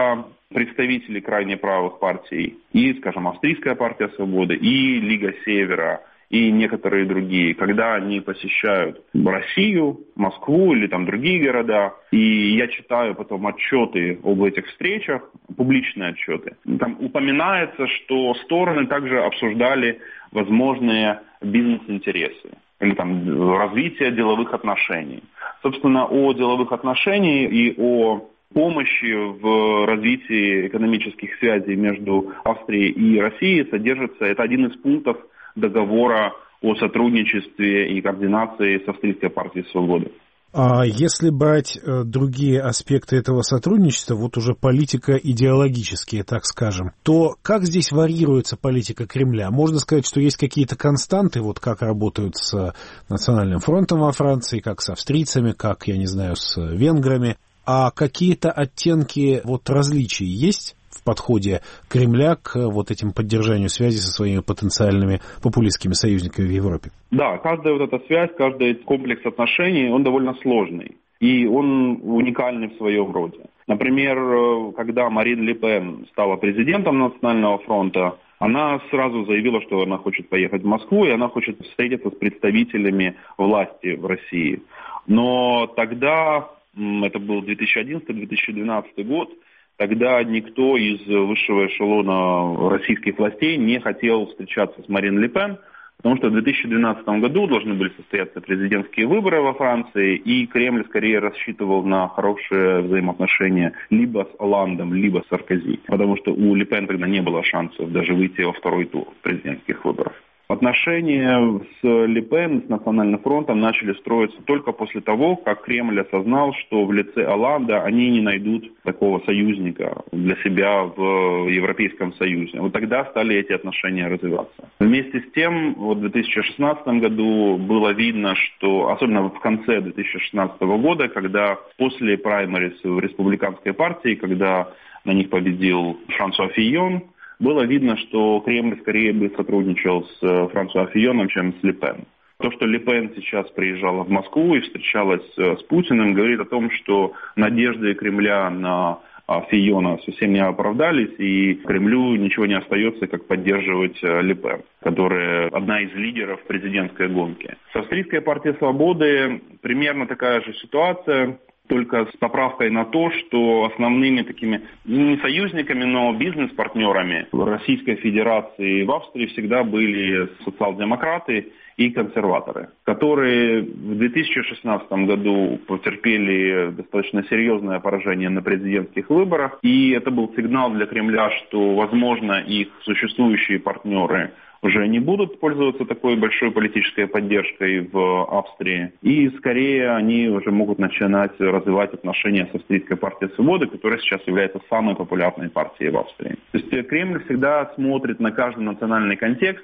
представители крайне правых партий, и, скажем, Австрийская партия свободы, и Лига Севера, и некоторые другие, когда они посещают Россию, Москву или там другие города, и я читаю потом отчеты об этих встречах, публичные отчеты, там упоминается, что стороны также обсуждали возможные бизнес-интересы или там развитие деловых отношений. Собственно, о деловых отношениях и о помощи в развитии экономических связей между Австрией и Россией содержится, это один из пунктов договора о сотрудничестве и координации с Австрийской партией свободы.
А если брать другие аспекты этого сотрудничества, вот уже политико-идеологические, так скажем, то как здесь варьируется политика Кремля? Можно сказать, что есть какие-то константы, вот как работают с Национальным фронтом во Франции, как с австрийцами, как, я не знаю, с венграми, а какие-то оттенки вот различий есть в подходе Кремля к вот этим поддержанию связи со своими потенциальными популистскими союзниками в Европе?
Да, каждая вот эта связь, каждый комплекс отношений, он довольно сложный. И он уникальный в своем роде. Например, когда Марин Ле Пен стала президентом Национального фронта, она сразу заявила, что она хочет поехать в Москву, и она хочет встретиться с представителями власти в России. Но тогда, это был 2011-2012 год, тогда никто из высшего эшелона российских властей не хотел встречаться с Марин Ле Пен, потому что в 2012 году должны были состояться президентские выборы во Франции, и Кремль скорее рассчитывал на хорошие взаимоотношения либо с Олландом, либо с Саркози, потому что у Ле Пен тогда не было шансов даже выйти во второй тур президентских выборов. Отношения с Ле Пен, с Национальным фронтом начали строиться только после того, как Кремль осознал, что в лице Олланда они не найдут такого союзника для себя в Европейском Союзе. Вот тогда стали эти отношения развиваться. Вместе с тем, вот в 2016 году было видно, что, особенно в конце 2016 года, когда после праймериз в республиканской партии, когда на них победил Франсуа Фийон, было видно, что Кремль скорее бы сотрудничал с Франсуа Фийоном, чем с Ле Пен. То, что Ле Пен сейчас приезжала в Москву и встречалась с Путиным, говорит о том, что надежды Кремля на Фийона совсем не оправдались, и Кремлю ничего не остается, как поддерживать Ле Пен, которая одна из лидеров президентской гонки. С Австрийской партией свободы примерно такая же ситуация, только с поправкой на то, что основными такими, не союзниками, но бизнес-партнерами в Российской Федерации и в Австрии всегда были социал-демократы и консерваторы, которые в 2016 году потерпели достаточно серьезное поражение на президентских выборах, и это был сигнал для Кремля, что, возможно, их существующие партнеры уже не будут пользоваться такой большой политической поддержкой в Австрии. И скорее они уже могут начинать развивать отношения с Австрийской партией свободы, которая сейчас является самой популярной партией в Австрии. То есть Кремль всегда смотрит на каждый национальный контекст,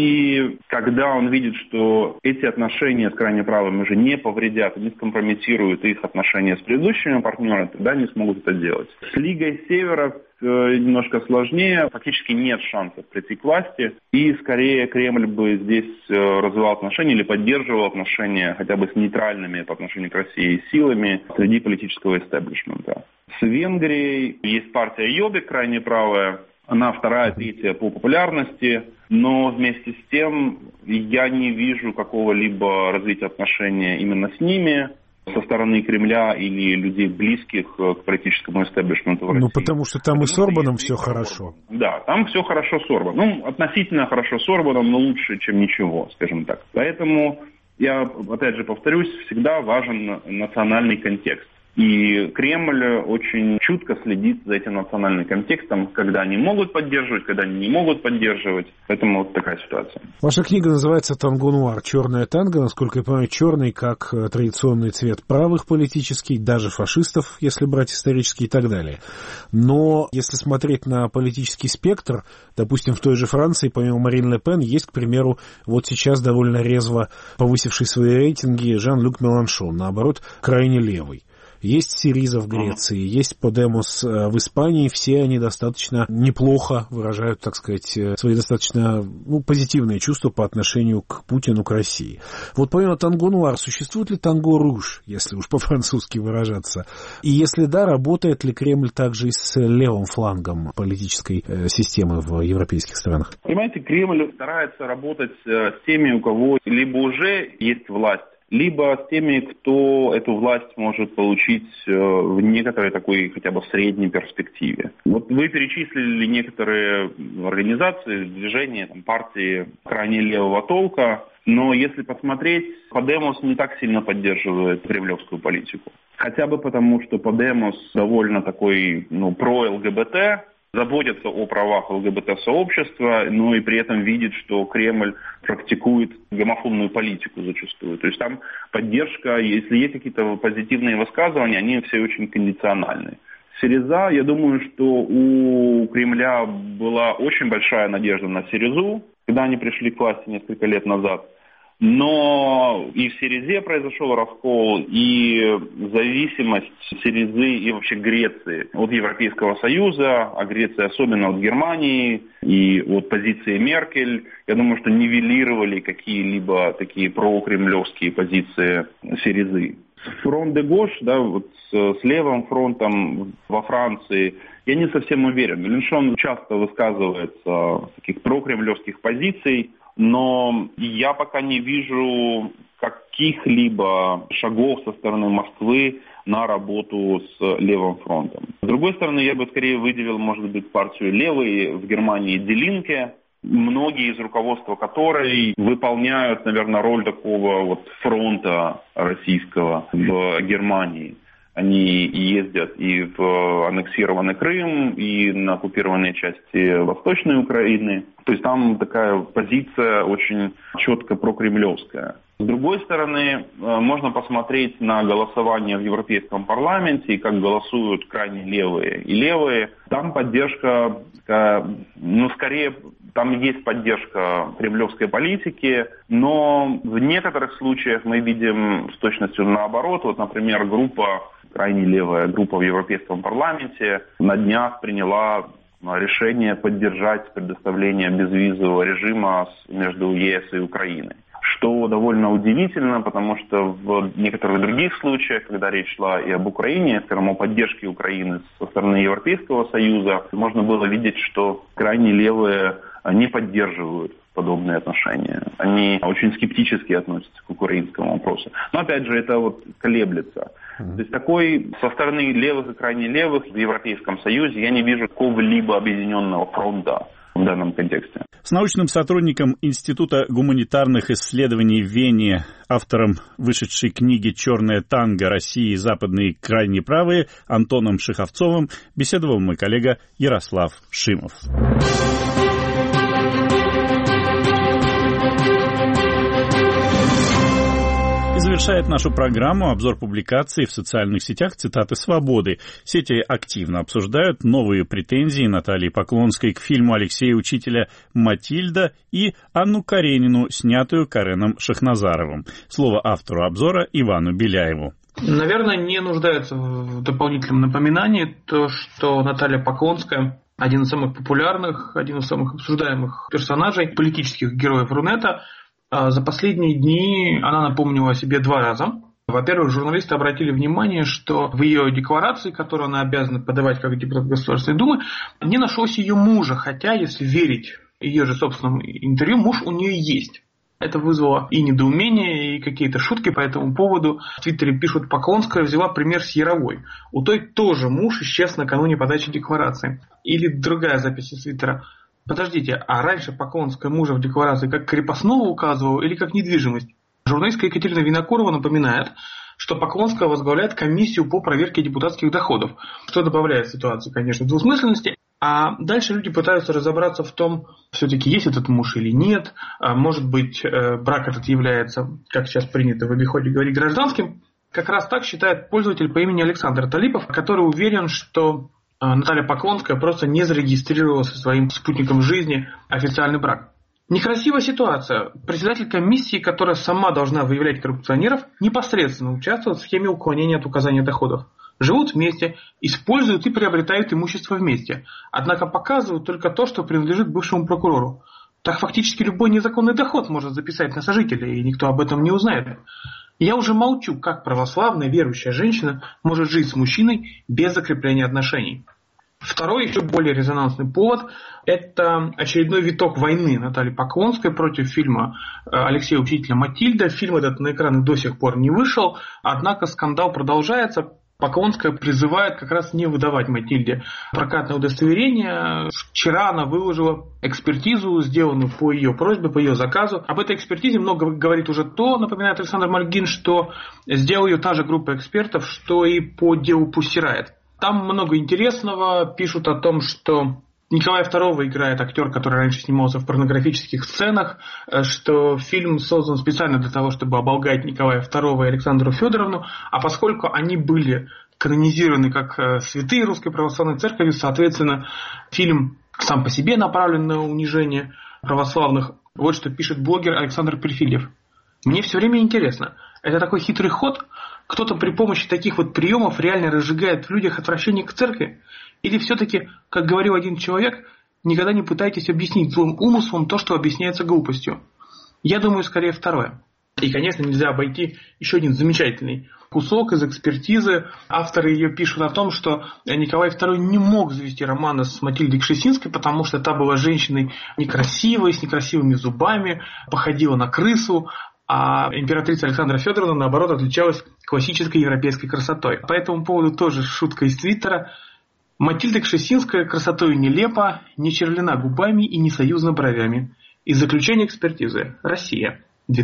и когда он видит, что эти отношения с крайне правыми уже не повредят, не скомпрометируют их отношения с предыдущими партнерами, тогда они смогут это делать. С Лигой Севера немножко сложнее, фактически нет шансов прийти к власти, и скорее Кремль бы здесь развивал отношения или поддерживал отношения хотя бы с нейтральными по отношению к России силами среди политического истеблишмента. С Венгрией есть партия Йобик, крайне правая. Она вторая, третья по популярности, но вместе с тем я не вижу какого-либо развития отношений именно с ними со стороны Кремля или людей, близких к политическому истеблишменту в России.
Ну, потому что там и с Орбаном все хорошо.
Да, там все хорошо с Орбаном. Ну, относительно хорошо с Орбаном, но лучше, чем ничего, скажем так. Поэтому, я опять же повторюсь, всегда важен национальный контекст. И Кремль очень чутко следит за этим национальным контекстом, когда они могут поддерживать, когда они не могут поддерживать. Поэтому вот такая ситуация.
Ваша книга называется «Танго нуар», «Черное танго». Насколько я понимаю, черный как традиционный цвет правых политический, даже фашистов, если брать исторически и так далее. Но если смотреть на политический спектр, допустим, в той же Франции, помимо Марин Ле Пен, есть, к примеру, вот сейчас довольно резво повысивший свои рейтинги Жан-Люк Меланшон, наоборот, крайне левый. есть Сириза в Греции, есть Подемос в Испании, все они достаточно неплохо выражают, так сказать, свои достаточно позитивные чувства по отношению к Путину, к России. Вот помимо танго-нуар, существует ли танго-руж, если уж по-французски выражаться? И если да, работает ли Кремль также и с левым флангом политической системы в европейских странах?
Понимаете, Кремль старается работать с теми, у кого либо уже есть власть, либо с теми, кто эту власть может получить в некоторой такой хотя бы средней перспективе. Вот вы перечислили некоторые организации, движения, партии крайне левого толка, но если посмотреть, Подемос не так сильно поддерживает кремлевскую политику. Хотя бы потому, что Подемос довольно такой, про-ЛГБТ, заботится о правах ЛГБТ-сообщества, но и при этом видит, что Кремль практикует гомофобную политику зачастую. То есть там поддержка, если есть какие-то позитивные высказывания, они все очень кондициональные. Сириза, я думаю, что у Кремля была очень большая надежда на Сиризу, когда они пришли к власти несколько лет назад. Но и в Сиризе произошел раскол, и зависимость Сиризы и вообще Греции от Европейского Союза, а Греция особенно от Германии и от позиции Меркель, я думаю, что нивелировали какие-либо такие прокремлевские позиции Сиризы. Фронт де Гош, с левым фронтом во Франции, я не совсем уверен. Mélenchon часто высказывается таких прокремлевских позиций, но я пока не вижу каких-либо шагов со стороны Москвы на работу с левым фронтом. С другой стороны, я бы скорее выделил, может быть, партию левой в Германии Die Linke, многие из руководства которой выполняют, наверное, роль такого фронта российского в Германии. Они ездят и в аннексированный Крым, и на оккупированные части Восточной Украины. То есть там такая позиция очень четко прокремлевская. С другой стороны, можно посмотреть на голосование в Европейском парламенте и как голосуют крайне левые и левые. Там поддержка, скорее, там есть поддержка кремлевской политики, но в некоторых случаях мы видим с точностью наоборот. Вот, например, крайне левая группа в Европейском парламенте на днях приняла решение поддержать предоставление безвизового режима между ЕС и Украиной. Что довольно удивительно, потому что в некоторых других случаях, когда речь шла и об Украине, скажем, о поддержке Украины со стороны Европейского Союза, можно было видеть, что крайне левые не поддерживают подобные отношения. Они очень скептически относятся к украинскому вопросу. Но опять же, это колеблется. То есть такой со стороны левых и крайне левых в Европейском Союзе я не вижу какого-либо объединенного фронта в данном контексте.
С научным сотрудником Института гуманитарных исследований в Вене, автором вышедшей книги «Черное танго. России. Западные крайне правые» Антоном Шиховцовым беседовал мой коллега Ярослав Шимов. Завершает нашу программу обзор публикаций в социальных сетях цитаты «Свободы». Сети активно обсуждают новые претензии Натальи Поклонской к фильму Алексея Учителя «Матильда» и Анну Каренину, снятую Кареном Шахназаровым. Слово автору обзора Ивану Беляеву.
Наверное, не нуждается в дополнительном напоминании то, что Наталья Поклонская один из самых популярных, один из самых обсуждаемых персонажей, политических героев Рунета. За последние дни она напомнила о себе 2 раза. Во-первых, журналисты обратили внимание, что в ее декларации, которую она обязана подавать как депутат Государственной Думы, не нашлось ее мужа, хотя, если верить ее же собственному интервью, муж у нее есть. Это вызвало и недоумение, и какие-то шутки по этому поводу. В Твиттере пишут: Поклонская взяла пример с Яровой. У той тоже муж исчез накануне подачи декларации. Или другая запись из Твиттера. Подождите, а раньше Поклонская мужа в декларации как крепостного указывала или как недвижимость? Журналистка Екатерина Винокурова напоминает, что Поклонская возглавляет комиссию по проверке депутатских доходов, что добавляет ситуации, конечно, двусмысленности. А дальше люди пытаются разобраться в том, все-таки есть этот муж или нет. Может быть, брак этот является, как сейчас принято в обиходе говорить, гражданским. Как раз так считает пользователь по имени Александр Талипов, который уверен, что Наталья Поклонская просто не зарегистрировала со своим спутником жизни официальный брак. Некрасивая ситуация. Председатель комиссии, которая сама должна выявлять коррупционеров, непосредственно участвует в схеме уклонения от указания доходов. Живут вместе, используют и приобретают имущество вместе. Однако показывают только то, что принадлежит бывшему прокурору. Так фактически любой незаконный доход может записать на сожителя, и никто об этом не узнает. Я уже молчу, как православная верующая женщина может жить с мужчиной без закрепления отношений. Второй, еще более резонансный повод – это очередной виток войны Натальи Поклонской против фильма Алексея Учителя «Матильда». Фильм этот на экраны до сих пор не вышел, однако скандал продолжается. Поклонская призывает как раз не выдавать Матильде прокатное удостоверение. Вчера она выложила экспертизу, сделанную по ее просьбе, по ее заказу. Об этой экспертизе много говорит уже то, напоминает Александр Мальгин, что сделала ее та же группа экспертов, что и по делу Pussy Riot. Там много интересного. Пишут о том, что Николая II играет актер, который раньше снимался в порнографических сценах, что фильм создан специально для того, чтобы оболгать Николая II и Александру Федоровну, а поскольку они были канонизированы как святые Русской Православной Церкви, соответственно, фильм сам по себе направлен на унижение православных. Вот что пишет блогер Александр Перфильев. Мне все время интересно, это такой хитрый ход? Кто-то при помощи таких вот приемов реально разжигает в людях отвращение к церкви? Или все-таки, как говорил один человек, никогда не пытайтесь объяснить злым умыслом то, что объясняется глупостью? Я думаю, скорее второе. И, конечно, нельзя обойти еще один замечательный кусок из экспертизы. Авторы ее пишут о том, что Николай II не мог завести романа с Матильдой Кшесинской, потому что та была женщиной некрасивой, с некрасивыми зубами, походила на крысу, а императрица Александра Федоровна, наоборот, отличалась классической европейской красотой. По этому поводу тоже шутка из Твиттера. Матильда Кшесинская красотою нелепа, не черлена губами и не союзна бровями. Из заключения экспертизы. Россия.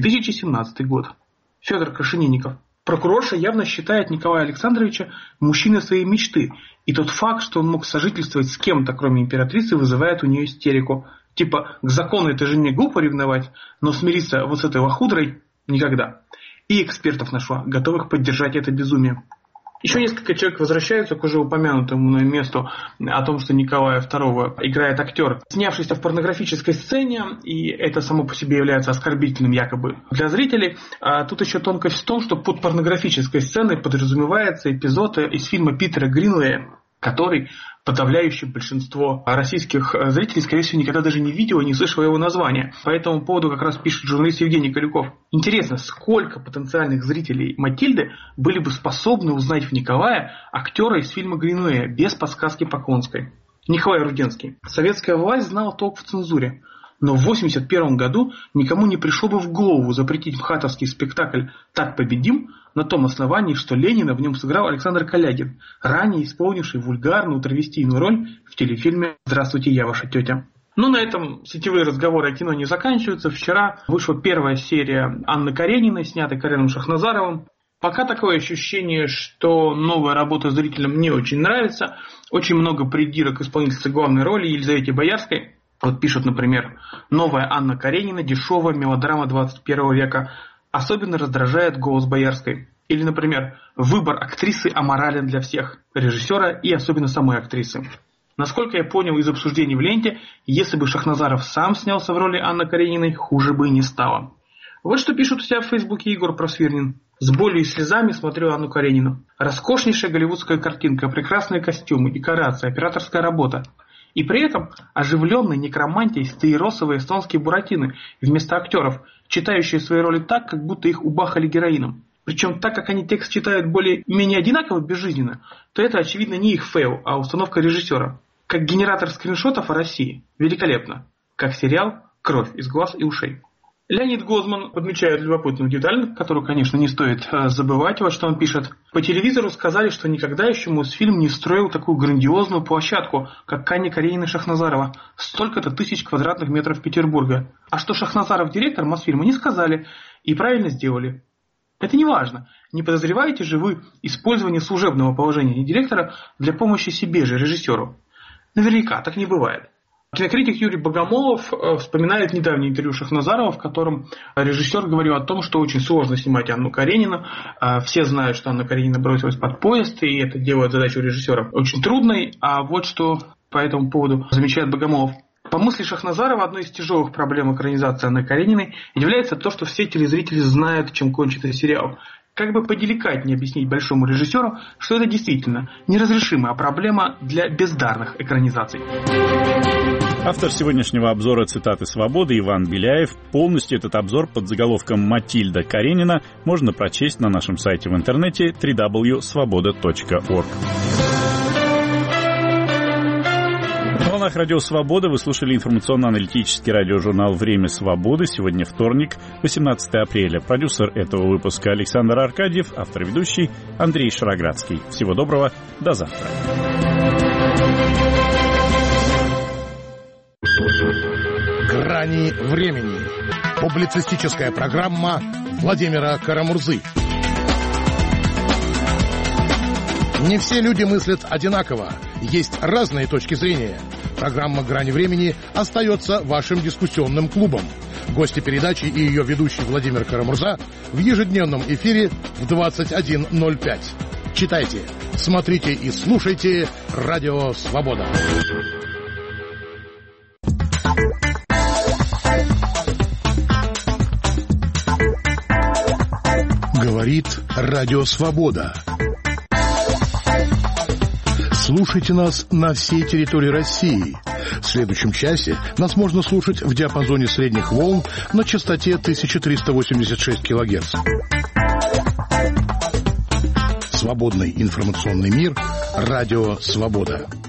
2017 год. Федор Крашенинников. Прокурорша явно считает Николая Александровича мужчиной своей мечты, и тот факт, что он мог сожительствовать с кем-то, кроме императрицы, вызывает у нее истерику. Типа, к закону этой жене глупо ревновать, но смириться вот с этой лохудрой никогда. И экспертов нашла, готовых поддержать это безумие. Еще несколько человек возвращаются к уже упомянутому месту о том, что Николая II играет актер, снявшийся в порнографической сцене, и это само по себе является оскорбительным якобы для зрителей. А тут еще тонкость в том, что под порнографической сценой подразумевается эпизод из фильма Питера Гринлея, который подавляющее большинство российских зрителей, скорее всего, никогда даже не видел и не слышал его названия. По этому поводу как раз пишет журналист Евгений Калюков. Интересно, сколько потенциальных зрителей Матильды были бы способны узнать в Николая актера из фильма Гринлея без подсказки Поклонской? Николай Руденский. Советская власть знала толк в цензуре. Но в 1981 году никому не пришло бы в голову запретить мхатовский спектакль «Так победим» на том основании, что Ленина в нем сыграл Александр Калягин, ранее исполнивший вульгарную травестийную роль в телефильме «Здравствуйте, я ваша тетя». Ну, на этом сетевые разговоры о кино не заканчиваются. Вчера вышла первая серия Анны Карениной, снятой Кареном Шахназаровым. Пока такое ощущение, что новая работа зрителям не очень нравится. Очень много придирок исполнительницы главной роли Елизавете Боярской. Вот пишут, например, новая Анна Каренина, дешевая мелодрама 21 века. Особенно раздражает голос Боярской. Или, например, выбор актрисы аморален для всех, режиссера и особенно самой актрисы. Насколько я понял из обсуждений в ленте, если бы Шахназаров сам снялся в роли Анны Карениной, хуже бы и не стало. Вот что пишут у себя в Фейсбуке Егор Просвирнин. С болью и слезами смотрю Анну Каренину. Роскошнейшая голливудская картинка, прекрасные костюмы, декорация, операторская работа. И при этом оживленный некромантией стаиросовые эстонские буратины вместо актеров, читающие свои роли так, как будто их убахали героином. Причем так как они текст читают более-менее одинаково безжизненно, то это очевидно не их фейл, а установка режиссера. Как генератор скриншотов о России. Великолепно. Как сериал «Кровь из глаз и ушей». Леонид Гозман подмечает любопытную деталь, которую, конечно, не стоит забывать. Вот что он пишет. По телевизору сказали, что никогда еще Мосфильм не строил такую грандиозную площадку, как Анна Каренина Шахназарова. Столько-то тысяч квадратных метров Петербурга. А что Шахназаров директор Мосфильма, не сказали. И правильно сделали. Это не важно. Не подозреваете же вы использование служебного положения директора для помощи себе же, режиссеру? Наверняка, так не бывает. Кинокритик Юрий Богомолов вспоминает недавнее интервью Шахназарова, в котором режиссер говорил о том, что очень сложно снимать Анну Каренину. Все знают, что Анна Каренина бросилась под поезд, и это делает задачу режиссера очень трудной. А вот что по этому поводу замечает Богомолов. По мысли Шахназарова, одной из тяжелых проблем экранизации Анны Карениной является то, что все телезрители знают, чем кончится сериал. Как бы поделикатнее объяснить большому режиссеру, что это действительно неразрешимая проблема для бездарных экранизаций.
Автор сегодняшнего обзора «Цитаты свободы» Иван Беляев. Полностью этот обзор под заголовком «Матильда Каренина» можно прочесть на нашем сайте в интернете www.svoboda.org. На волнах Радио Свобода вы слушали информационно-аналитический радиожурнал «Время свободы». Сегодня вторник, 18 апреля. Продюсер этого выпуска Александр Аркадьев, автор и ведущий Андрей Шароградский. Всего доброго, до завтра.
«Грани времени». Публицистическая программа Владимира Карамурзы. Не все люди мыслят одинаково. Есть разные точки зрения. Программа «Грани времени» остается вашим дискуссионным клубом. Гости передачи и ее ведущий Владимир Карамурза в ежедневном эфире в 21:05. Читайте, смотрите и слушайте «Радио Свобода». Говорит Радио Свобода. Слушайте нас на всей территории России. В следующем часе нас можно слушать в диапазоне средних волн на частоте 1386 кГц. Свободный информационный мир. Радио Свобода.